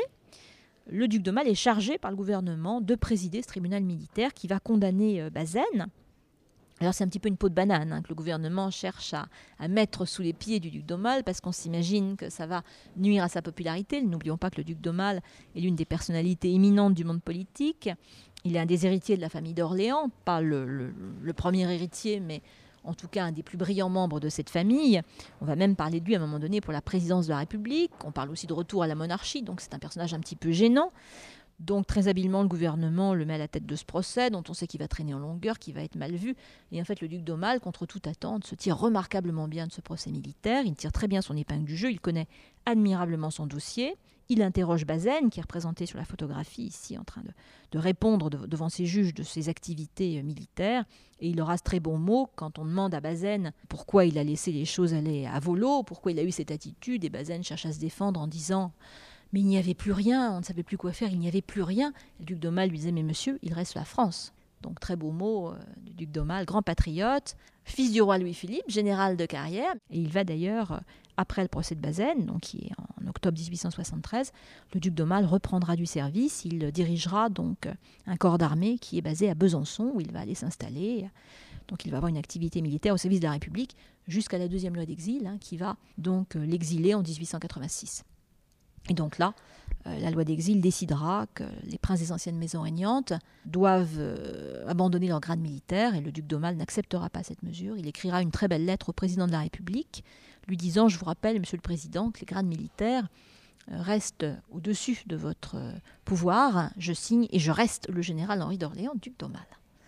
C: le duc d'Aumale est chargé par le gouvernement de présider ce tribunal militaire qui va condamner euh, Bazaine. Alors c'est un petit peu une peau de banane hein, que le gouvernement cherche à, à mettre sous les pieds du duc d'Aumale, parce qu'on s'imagine que ça va nuire à sa popularité. N'oublions pas que le duc d'Aumale est l'une des personnalités éminentes du monde politique. Il est un des héritiers de la famille d'Orléans, pas le, le, le premier héritier, mais en tout cas un des plus brillants membres de cette famille. On va même parler de lui à un moment donné pour la présidence de la République. On parle aussi de retour à la monarchie, donc c'est un personnage un petit peu gênant. Donc très habilement, le gouvernement le met à la tête de ce procès, dont on sait qu'il va traîner en longueur, qu'il va être mal vu. Et en fait, le duc d'Aumale, contre toute attente, se tire remarquablement bien de ce procès militaire. Il tire très bien son épingle du jeu, il connaît admirablement son dossier. Il interroge Bazaine, qui est représenté sur la photographie ici, en train de, de répondre de, devant ses juges de ses activités militaires. Et il aura ce très bon mot quand on demande à Bazaine pourquoi il a laissé les choses aller à volo, pourquoi il a eu cette attitude. Et Bazaine cherche à se défendre en disant « Mais il n'y avait plus rien, on ne savait plus quoi faire, il n'y avait plus rien ». Le duc d'Aumale lui disait « Mais monsieur, il reste la France ». Donc très beau mot euh, du duc d'Aumale, grand patriote, fils du roi Louis-Philippe, général de carrière. Et il va d'ailleurs, euh, après le procès de Bazaine, donc qui est en octobre dix-huit cent soixante-treize, le duc d'Aumale reprendra du service. Il dirigera donc un corps d'armée qui est basé à Besançon, où il va aller s'installer. Donc il va avoir une activité militaire au service de la République jusqu'à la deuxième loi d'exil, hein, qui va donc euh, l'exiler en dix-huit cent quatre-vingt-six. Et donc là, euh, la loi d'exil décidera que les princes des anciennes maisons régnantes doivent euh, abandonner leur grade militaire, et le duc d'Aumale n'acceptera pas cette mesure. Il écrira une très belle lettre au président de la République, lui disant « Je vous rappelle, monsieur le président, que les grades militaires euh, restent au-dessus de votre euh, pouvoir. Je signe et je reste le général Henri d'Orléans, duc d'Aumale. »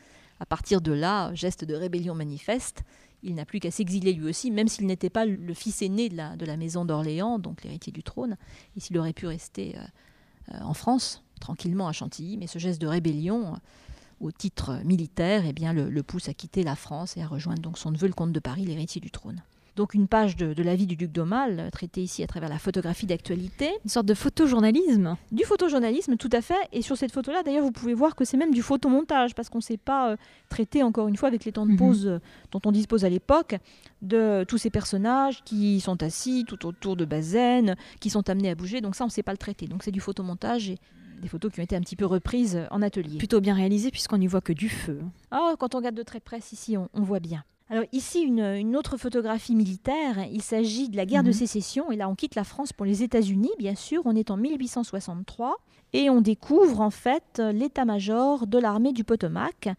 C: À partir de là, geste de rébellion manifeste, il n'a plus qu'à s'exiler lui aussi, même s'il n'était pas le fils aîné de la, de la maison d'Orléans, donc l'héritier du trône, et s'il aurait pu rester euh, en France, tranquillement à Chantilly. Mais ce geste de rébellion, euh, au titre militaire, eh bien, le, le pousse à quitter la France et à rejoindre donc son neveu, le comte de Paris, l'héritier du trône. Donc une page de, de la vie du duc d'Aumale, traitée ici à travers la photographie d'actualité.
B: Une sorte de photojournalisme.
C: Du photojournalisme, tout à fait. Et sur cette photo-là, d'ailleurs, vous pouvez voir que c'est même du photomontage, parce qu'on ne s'est pas euh, traité, encore une fois, avec les temps de pause euh, dont on dispose à l'époque, de tous ces personnages qui sont assis tout autour de Bazaine, qui sont amenés à bouger. Donc ça, on ne sait pas le traiter. Donc c'est du photomontage et des photos qui ont été un petit peu reprises en atelier.
B: Plutôt bien réalisé, puisqu'on n'y voit que du feu.
C: Ah, quand on regarde de très près, ici, on, on voit bien. Alors ici, une, une autre photographie militaire, il s'agit de la guerre mmh. de sécession, et là on quitte la France pour les États-Unis, bien sûr, on est en mille huit cent soixante-trois, et on découvre en fait l'état-major de l'armée du Potomac,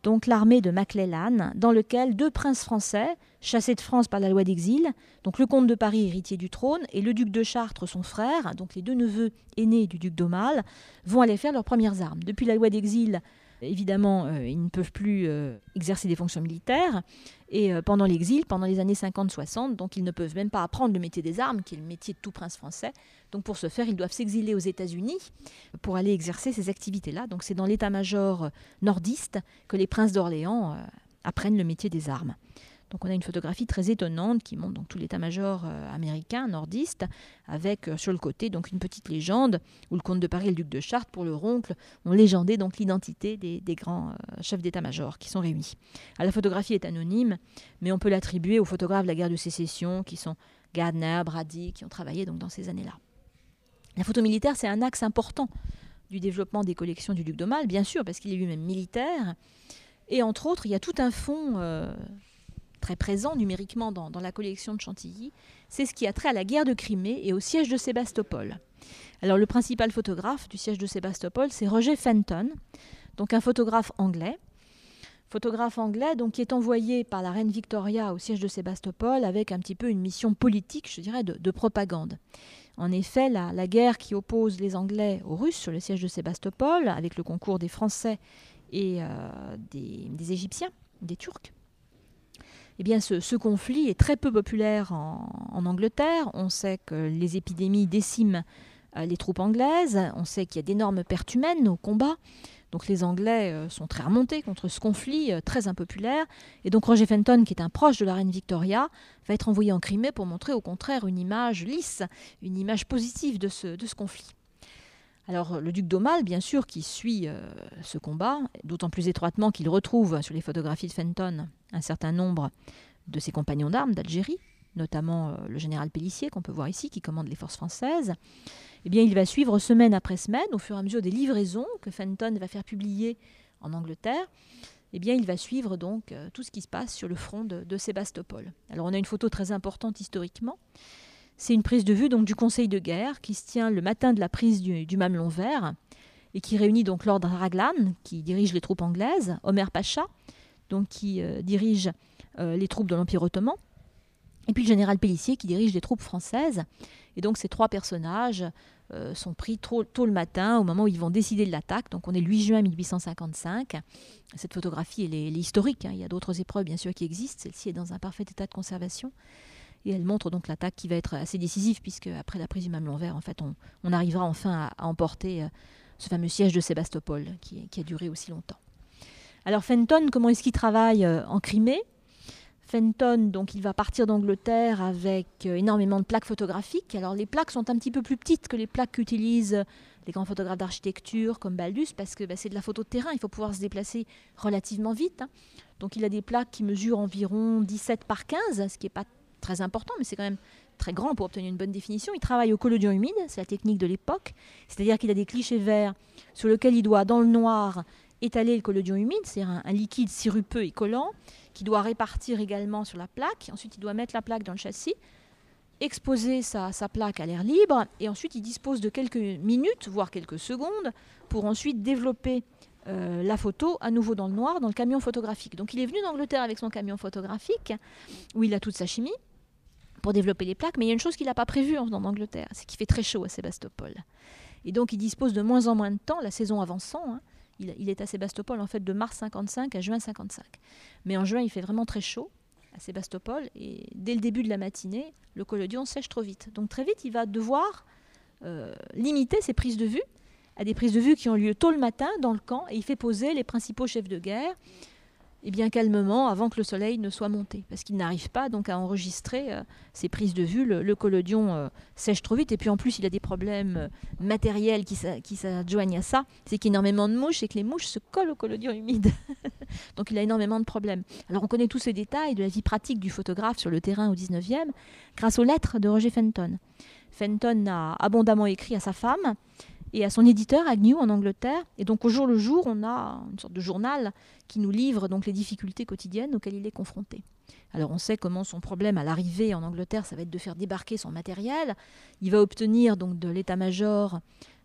C: donc l'armée de MacLellan, dans lequel deux princes français, chassés de France par la loi d'exil, donc le comte de Paris, héritier du trône, et le duc de Chartres, son frère, donc les deux neveux aînés du duc d'Aumale, vont aller faire leurs premières armes. Depuis la loi d'exil, évidemment, euh, ils ne peuvent plus euh, exercer des fonctions militaires, et euh, pendant l'exil, pendant les années cinquante soixante, donc ils ne peuvent même pas apprendre le métier des armes, qui est le métier de tout prince français. Donc pour ce faire, ils doivent s'exiler aux États-Unis pour aller exercer ces activités-là. Donc c'est dans l'état-major nordiste que les princes d'Orléans euh, apprennent le métier des armes. Donc on a une photographie très étonnante qui montre donc tout l'état-major euh, américain, nordiste, avec euh, sur le côté donc une petite légende où le comte de Paris et le duc de Chartres, pour leur oncle, ont légendé donc l'identité des, des grands euh, chefs d'état-major qui sont réunis. Alors, la photographie est anonyme, mais on peut l'attribuer aux photographes de la guerre de sécession qui sont Gardner, Brady, qui ont travaillé donc dans ces années-là. La photo militaire, c'est un axe important du développement des collections du duc d'Aumale, bien sûr, parce qu'il est lui-même militaire. Et entre autres, il y a tout un fond euh, très présent numériquement dans, dans la collection de Chantilly. C'est ce qui a trait à la guerre de Crimée et au siège de Sébastopol. Alors, le principal photographe du siège de Sébastopol, c'est Roger Fenton, donc un photographe anglais. Photographe anglais donc, qui est envoyé par la reine Victoria au siège de Sébastopol avec un petit peu une mission politique, je dirais, de, de propagande. En effet, la, la guerre qui oppose les Anglais aux Russes sur le siège de Sébastopol, avec le concours des Français et euh, des, des Égyptiens, des Turcs, eh bien, ce, ce conflit est très peu populaire en, en Angleterre. On sait que les épidémies déciment euh, les troupes anglaises. On sait qu'il y a d'énormes pertes humaines au combat. Donc les Anglais euh, sont très remontés contre ce conflit euh, très impopulaire. Et donc Roger Fenton, qui est un proche de la reine Victoria, va être envoyé en Crimée pour montrer au contraire une image lisse, une image positive de ce, de ce conflit. Alors le duc d'Aumale, bien sûr, qui suit euh, ce combat, d'autant plus étroitement qu'il retrouve sur les photographies de Fenton un certain nombre de ses compagnons d'armes d'Algérie, notamment euh, le général Pélissier, qu'on peut voir ici, qui commande les forces françaises. Eh bien, il va suivre semaine après semaine, au fur et à mesure des livraisons que Fenton va faire publier en Angleterre. Eh bien, il va suivre donc euh, tout ce qui se passe sur le front de, de Sébastopol. Alors, on a une photo très importante historiquement. C'est une prise de vue donc du conseil de guerre qui se tient le matin de la prise du, du Mamelon Vert et qui réunit donc Lord Raglan, qui dirige les troupes anglaises, Omer Pacha, donc qui euh, dirige euh, les troupes de l'Empire ottoman, et puis le général Pélissier qui dirige les troupes françaises. Et donc ces trois personnages euh, sont pris tôt, tôt le matin, au moment où ils vont décider de l'attaque. Donc on est le huit juin mille huit cent cinquante-cinq. Cette photographie, elle est, elle est historique, hein. Il y a d'autres épreuves bien sûr qui existent. Celle-ci est dans un parfait état de conservation. Et elle montre donc l'attaque qui va être assez décisive, puisque après la prise du Mamelon Vert, en fait, on, on arrivera enfin à, à emporter euh, ce fameux siège de Sébastopol qui, qui a duré aussi longtemps. Alors Fenton, comment est-ce qu'il travaille euh, en Crimée ? Fenton, donc, il va partir d'Angleterre avec euh, énormément de plaques photographiques. Alors les plaques sont un petit peu plus petites que les plaques qu'utilisent les grands photographes d'architecture comme Baldus, parce que bah, c'est de la photo de terrain, il faut pouvoir se déplacer relativement vite. Hein. Donc il a des plaques qui mesurent environ dix-sept par quinze, ce qui n'est pas très important, mais c'est quand même très grand pour obtenir une bonne définition. Il travaille au collodion humide, c'est la technique de l'époque, c'est-à-dire qu'il a des clichés verts sur lesquels il doit, dans le noir, étaler le collodion humide, c'est-à-dire un, un liquide sirupeux et collant, qui doit répartir également sur la plaque. Ensuite, il doit mettre la plaque dans le châssis, exposer sa, sa plaque à l'air libre, et ensuite il dispose de quelques minutes, voire quelques secondes, pour ensuite développer euh, la photo à nouveau dans le noir, dans le camion photographique. Donc il est venu d'Angleterre avec son camion photographique, où il a toute sa chimie, pour développer les plaques, mais il y a une chose qu'il n'a pas prévue en venant d'Angleterre, c'est qu'il fait très chaud à Sébastopol. Et donc il dispose de moins en moins de temps, la saison avançant, hein. il, il est à Sébastopol en fait de mars cinquante-cinq à juin cinquante-cinq. Mais en juin, il fait vraiment très chaud à Sébastopol, et dès le début de la matinée, le collodion sèche trop vite. Donc très vite, il va devoir euh, limiter ses prises de vue à des prises de vue qui ont lieu tôt le matin dans le camp, et il fait poser les principaux chefs de guerre, et bien calmement, avant que le soleil ne soit monté, parce qu'il n'arrive pas donc à enregistrer euh, ces prises de vue. Le, le collodion euh, sèche trop vite, et puis en plus il a des problèmes euh, matériels qui, s'a, qui s'adjoignent à ça, c'est qu'il y a énormément de mouches et que les mouches se collent au collodion humide. Donc il a énormément de problèmes. Alors on connaît tous ces détails de la vie pratique du photographe sur le terrain au dix-neuvième grâce aux lettres de Roger Fenton. Fenton a abondamment écrit à sa femme et à son éditeur Agnew en Angleterre, et donc au jour le jour, on a une sorte de journal qui nous livre donc les difficultés quotidiennes auxquelles il est confronté. Alors on sait comment son problème à l'arrivée en Angleterre, ça va être de faire débarquer son matériel. Il va obtenir donc de l'état-major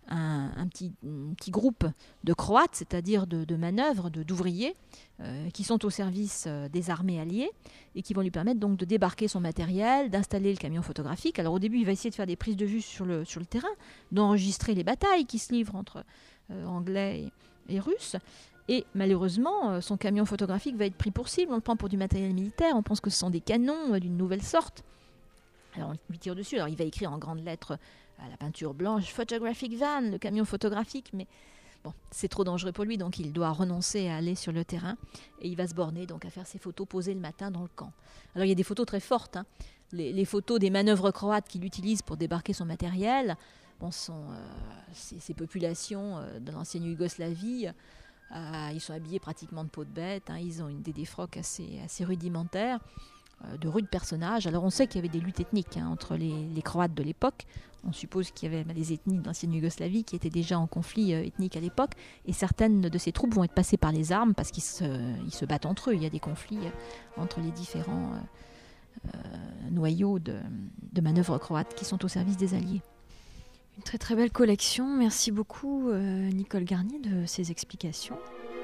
C: un, un, petit, un petit groupe de Croates, c'est-à-dire de, de manœuvres, de, d'ouvriers, euh, qui sont au service euh, des armées alliées et qui vont lui permettre donc de débarquer son matériel, d'installer le camion photographique. Alors au début, il va essayer de faire des prises de vue sur le, sur le terrain, d'enregistrer les batailles qui se livrent entre euh, Anglais et, et Russes. Et malheureusement, euh, son camion photographique va être pris pour cible. On le prend pour du matériel militaire, on pense que ce sont des canons euh, d'une nouvelle sorte. Alors on lui tire dessus, alors il va écrire en grandes lettres à la peinture blanche, photographic van, le camion photographique, mais bon, c'est trop dangereux pour lui, donc il doit renoncer à aller sur le terrain, et il va se borner donc à faire ses photos posées le matin dans le camp. Alors il y a des photos très fortes, hein. les, les photos des manœuvres croates qu'il utilise pour débarquer son matériel, bon, sont euh, ces, ces populations euh, de l'ancienne Yougoslavie, euh, ils sont habillés pratiquement de peau de bête, hein, ils ont une, des défroques assez, assez rudimentaires, de rudes personnages. Alors on sait qu'il y avait des luttes ethniques hein, entre les, les Croates de l'époque. On suppose qu'il y avait des ethnies de l'ancienne Yougoslavie qui étaient déjà en conflit euh, ethnique à l'époque, et certaines de ces troupes vont être passées par les armes parce qu'ils se, ils se battent entre eux. Il y a des conflits euh, entre les différents euh, euh, noyaux de, de manœuvres croates qui sont au service des Alliés.
B: Une très très belle collection. Merci beaucoup euh, Nicole Garnier de ces explications.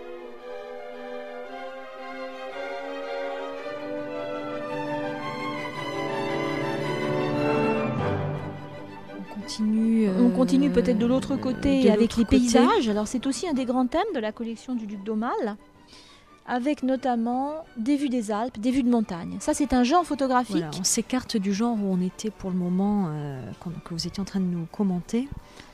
B: Continue, euh,
C: on continue peut-être de l'autre côté
B: de
C: avec
B: l'autre
C: les
B: côté.
C: paysages. Alors c'est aussi un des grands thèmes de la collection du duc d'Aumale, avec notamment des vues des Alpes, des vues de montagne. Ça c'est un genre photographique.
B: Voilà, on s'écarte du genre où on était pour le moment, euh, que vous étiez en train de nous commenter.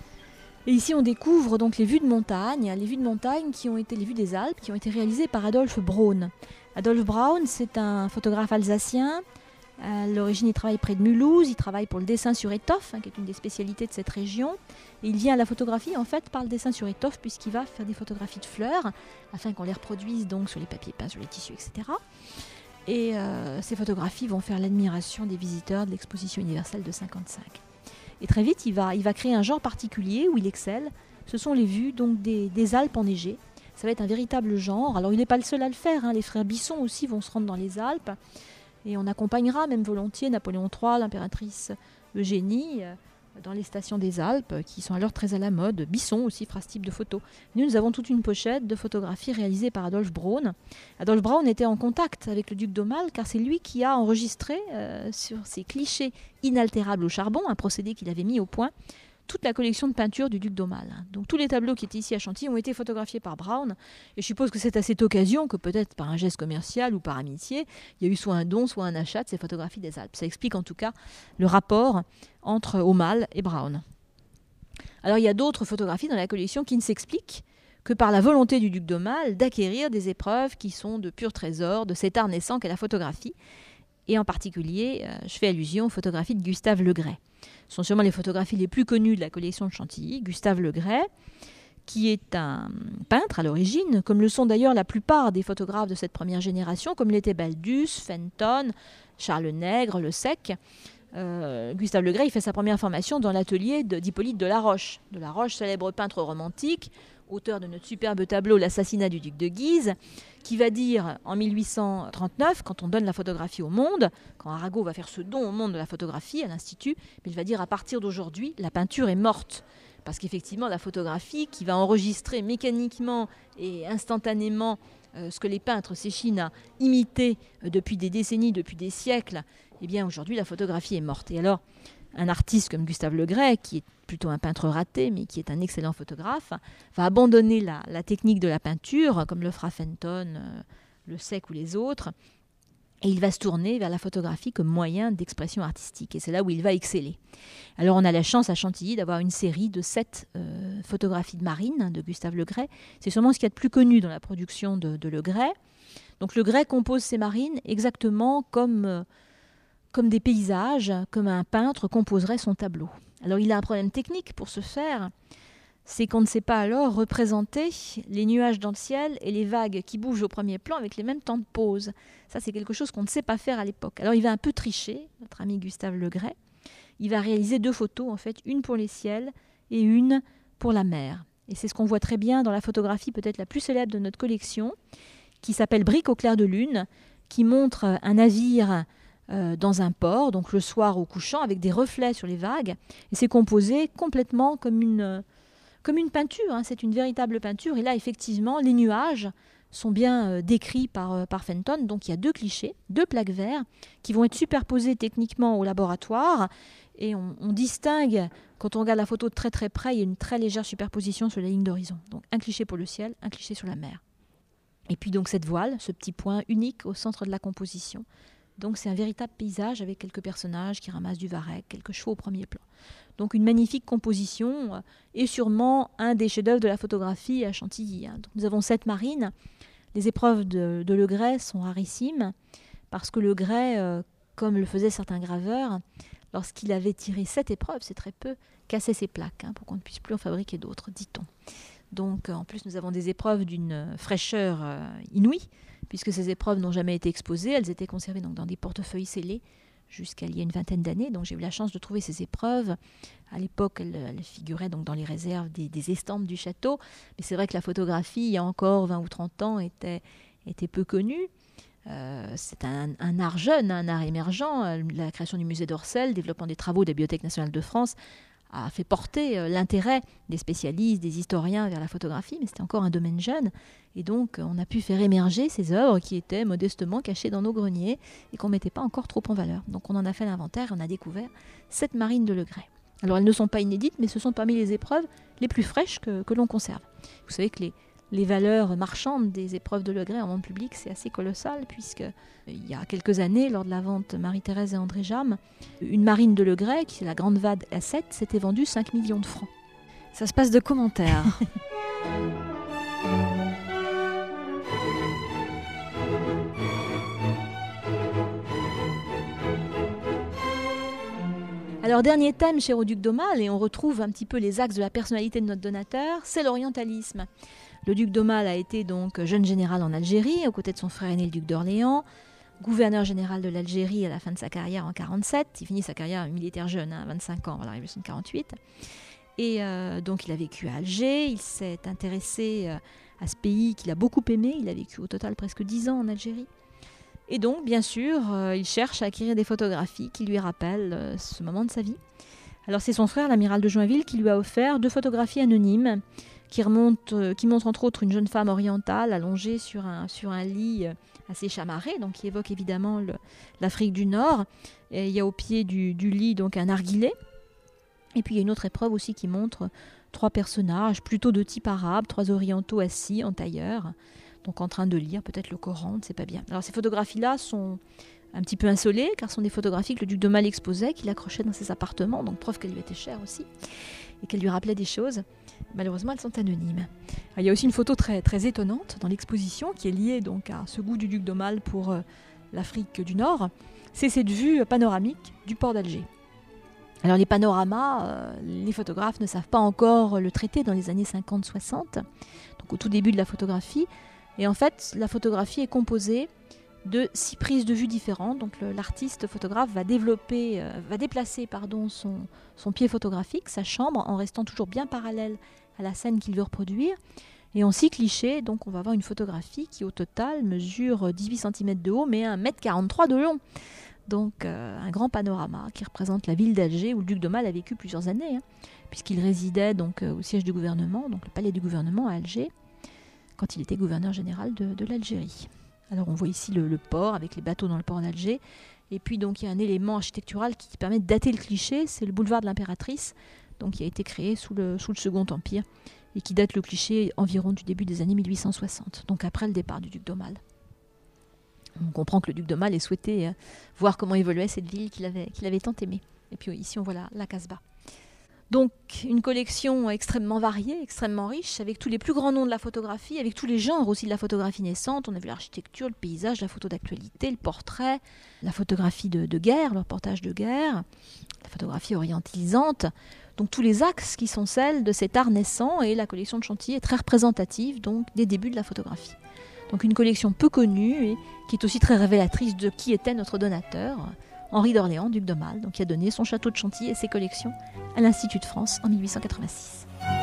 C: Et ici on découvre donc les vues de montagne, les vues de montagne qui ont été les vues des Alpes, qui ont été réalisées par Adolphe Braun. Adolphe Braun, c'est un photographe alsacien. À l'origine, il travaille près de Mulhouse, il travaille pour le dessin sur étoffe, hein, qui est une des spécialités de cette région. Et il vient à la photographie en fait par le dessin sur étoffe, puisqu'il va faire des photographies de fleurs, afin qu'on les reproduise donc sur les papiers peints, sur les tissus, et cetera. Et euh, ces photographies vont faire l'admiration des visiteurs de l'exposition universelle de cinquante-cinq. Et très vite, il va, il va créer un genre particulier où il excelle. Ce sont les vues donc des, des Alpes enneigées. Ça va être un véritable genre. Alors il n'est pas le seul à le faire, hein. Les frères Bisson aussi vont se rendre dans les Alpes. Et on accompagnera même volontiers Napoléon trois, l'impératrice Eugénie, euh, dans les stations des Alpes, qui sont alors très à la mode. Bisson aussi fera ce type de photos. Nous, nous avons toute une pochette de photographies réalisées par Adolphe Braun. Adolphe Braun était en contact avec le duc d'Aumale, car c'est lui qui a enregistré euh, sur ses clichés inaltérables au charbon, un procédé qu'il avait mis au point, toute la collection de peintures du duc d'Aumale. Donc tous les tableaux qui étaient ici à Chantilly ont été photographiés par Braun, et je suppose que c'est à cette occasion que peut-être par un geste commercial ou par amitié, il y a eu soit un don, soit un achat de ces photographies des Alpes. Ça explique en tout cas le rapport entre Aumale et Braun. Alors il y a d'autres photographies dans la collection qui ne s'expliquent que par la volonté du duc d'Aumale d'acquérir des épreuves qui sont de purs trésors de cet art naissant qu'est la photographie. Et en particulier, euh, je fais allusion aux photographies de Gustave Le Gray. Ce sont sûrement les photographies les plus connues de la collection de Chantilly. Gustave Le Gray, qui est un peintre à l'origine, comme le sont d'ailleurs la plupart des photographes de cette première génération, comme l'étaient Baldus, Fenton, Charles Nègre, Le Sec. Euh, Gustave Le Gray il fait sa première formation dans l'atelier de, d'Hippolyte de la Roche. De la Roche, célèbre peintre romantique, auteur de notre superbe tableau L'assassinat du duc de Guise, qui va dire en mille huit cent trente-neuf, quand on donne la photographie au monde, quand Arago va faire ce don au monde de la photographie à l'Institut, mais il va dire à partir d'aujourd'hui, la peinture est morte. Parce qu'effectivement, la photographie qui va enregistrer mécaniquement et instantanément euh, ce que les peintres s'échinent à imiter euh, depuis des décennies, depuis des siècles, eh bien aujourd'hui, la photographie est morte. Et alors, un artiste comme Gustave Le Gray, qui est plutôt un peintre raté, mais qui est un excellent photographe, va abandonner la, la technique de la peinture, comme le fera Fenton, euh, Le Sec ou les autres, et il va se tourner vers la photographie comme moyen d'expression artistique. Et c'est là où il va exceller. Alors on a la chance à Chantilly d'avoir une série de sept euh, photographies de marine de Gustave Le Gray. C'est sûrement ce qu'il y a de plus connu dans la production de, de Le Gray. Donc Le Gray compose ses marines exactement comme... Euh, comme des paysages, comme un peintre composerait son tableau. Alors il a un problème technique pour ce faire, c'est qu'on ne sait pas alors représenter les nuages dans le ciel et les vagues qui bougent au premier plan avec les mêmes temps de pause. Ça c'est quelque chose qu'on ne sait pas faire à l'époque. Alors il va un peu tricher, notre ami Gustave Le Gray. Il va réaliser deux photos, en fait, une pour les ciels et une pour la mer. Et c'est ce qu'on voit très bien dans la photographie peut-être la plus célèbre de notre collection, qui s'appelle Brique au clair de lune, qui montre un navire Euh, dans un port, donc le soir au couchant, avec des reflets sur les vagues. Et c'est composé complètement comme une, comme une peinture, hein, c'est une véritable peinture. Et là, effectivement, les nuages sont bien euh, décrits par, euh, par Fenton. Donc il y a deux clichés, deux plaques vertes qui vont être superposées techniquement au laboratoire. Et on, on distingue, quand on regarde la photo de très très près, il y a une très légère superposition sur la ligne d'horizon. Donc un cliché pour le ciel, un cliché sur la mer. Et puis donc cette voile, ce petit point unique au centre de la composition. Donc c'est un véritable paysage avec quelques personnages qui ramassent du varech, quelques chevaux au premier plan. Donc une magnifique composition euh, et sûrement un des chefs-d'œuvre de la photographie à Chantilly. Hein. Donc nous avons sept marines. Les épreuves de, de Le Gray sont rarissimes parce que Le Gray, euh, comme le faisaient certains graveurs, lorsqu'il avait tiré sept épreuves, c'est très peu, cassait ses plaques hein, pour qu'on ne puisse plus en fabriquer d'autres, dit-on. Donc, en plus, nous avons des épreuves d'une fraîcheur euh, inouïe, puisque ces épreuves n'ont jamais été exposées. Elles étaient conservées donc, dans des portefeuilles scellés jusqu'à il y a une vingtaine d'années. Donc, j'ai eu la chance de trouver ces épreuves. À l'époque, elles, elles figuraient donc, dans les réserves des, des estampes du château. Mais c'est vrai que la photographie, il y a encore vingt ou trente ans, était, était peu connue. Euh, c'est un, un art jeune, un art émergent. La création du musée d'Orsay, le développement des travaux de la Bibliothèque nationale de France a fait porter euh, l'intérêt des spécialistes, des historiens vers la photographie, mais c'était encore un domaine jeune. Et donc, on a pu faire émerger ces œuvres qui étaient modestement cachées dans nos greniers et qu'on ne mettait pas encore trop en valeur. Donc, on en a fait l'inventaire et on a découvert sept marines de Le Gray. Alors, elles ne sont pas inédites, mais ce sont parmi les épreuves les plus fraîches que, que l'on conserve. Vous savez que les, les valeurs marchandes des épreuves de Le Gray en vente publique, c'est assez colossal, puisque il y a quelques années, lors de la vente Marie-Thérèse et André Jam, une marine de Le Gray, qui est la Grande Vade A sept, s'était vendue cinq millions de francs.
B: Ça se passe de commentaires.
C: Alors, dernier thème chez Duc d'Aumale, et on retrouve un petit peu les axes de la personnalité de notre donateur, c'est l'orientalisme. Le duc d'Aumale a été donc jeune général en Algérie, aux côtés de son frère aîné, le duc d'Orléans, gouverneur général de l'Algérie à la fin de sa carrière en quarante-sept. Il finit sa carrière militaire jeune, hein, vingt-cinq ans, à la Révolution de quarante-huit. Et euh, donc il a vécu à Alger, il s'est intéressé euh, à ce pays qu'il a beaucoup aimé. Il a vécu au total presque dix ans en Algérie. Et donc, bien sûr, euh, il cherche à acquérir des photographies qui lui rappellent euh, ce moment de sa vie. Alors c'est son frère, l'amiral de Joinville, qui lui a offert deux photographies anonymes qui, remontent, euh, qui montrent entre autres une jeune femme orientale allongée sur un, sur un lit euh, assez chamarré, donc qui évoque évidemment le, l'Afrique du Nord. Et il y a au pied du, du lit donc un narguilé. Et puis il y a une autre épreuve aussi qui montre trois personnages, plutôt de type arabe, trois orientaux assis en tailleur, donc en train de lire peut-être le Coran, on ne sait pas bien. Alors ces photographies-là sont un petit peu insolées, car ce sont des photographies que le duc d'Aumale exposait, qu'il accrochait dans ses appartements, donc preuve qu'elles lui étaient chères aussi, et qu'elles lui rappelaient des choses. Malheureusement, elles sont anonymes. Alors, il y a aussi une photo très, très étonnante dans l'exposition, qui est liée donc à ce goût du duc d'Aumale pour euh, l'Afrique du Nord. C'est cette vue panoramique du port d'Alger. Alors les panoramas, euh, les photographes ne savent pas encore le traiter dans les années cinquante soixante, donc au tout début de la photographie. Et en fait, la photographie est composée de six prises de vue différentes. Donc le, l'artiste photographe va développer, euh, va déplacer pardon, son, son pied photographique, sa chambre, en restant toujours bien parallèle à la scène qu'il veut reproduire. Et en six clichés, donc on va avoir une photographie qui au total mesure dix-huit centimètres de haut, mais un mètre quarante-trois de long. Donc euh, un grand panorama qui représente la ville d'Alger où le duc d'Aumale a vécu plusieurs années, hein, puisqu'il résidait donc, euh, au siège du gouvernement, donc le palais du gouvernement à Alger, quand il était gouverneur général de, de l'Algérie. Alors on voit ici le, le port avec les bateaux dans le port d'Alger. Et puis donc il y a un élément architectural qui permet de dater le cliché, c'est le boulevard de l'Impératrice, donc qui a été créé sous le, sous le Second Empire et qui date le cliché environ du début des années mille huit cent soixante, donc après le départ du duc d'Aumale. On comprend que le duc d'Aumale ait souhaité euh, voir comment évoluait cette ville qu'il avait, qu'il avait tant aimée. Et puis ici on voit la, la Casbah. Donc une collection extrêmement variée, extrêmement riche, avec tous les plus grands noms de la photographie, avec tous les genres aussi de la photographie naissante. On a vu l'architecture, le paysage, la photo d'actualité, le portrait, la photographie de, de guerre, le reportage de guerre, la photographie orientalisante. Donc tous les axes qui sont celles de cet art naissant, et la collection de Chantilly est très représentative donc des débuts de la photographie. Donc une collection peu connue et qui est aussi très révélatrice de qui était notre donateur, Henri d'Orléans, duc d'Aumale, donc qui a donné son château de Chantilly et ses collections à l'Institut de France en mille huit cent quatre-vingt-six.